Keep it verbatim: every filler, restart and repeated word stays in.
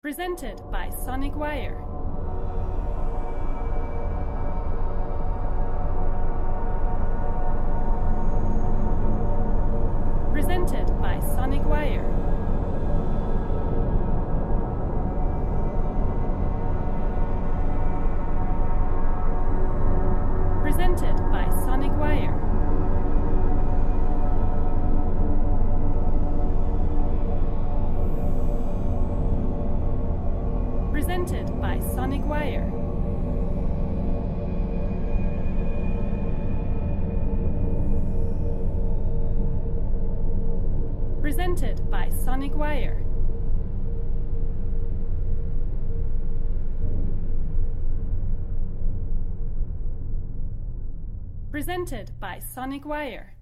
Presented by Sonic Wire. Presented by Sonic Wire. Presented by Sonic Wire. Presented by Sonic Wire. Presented by Sonic Wire. Presented by Sonic Wire.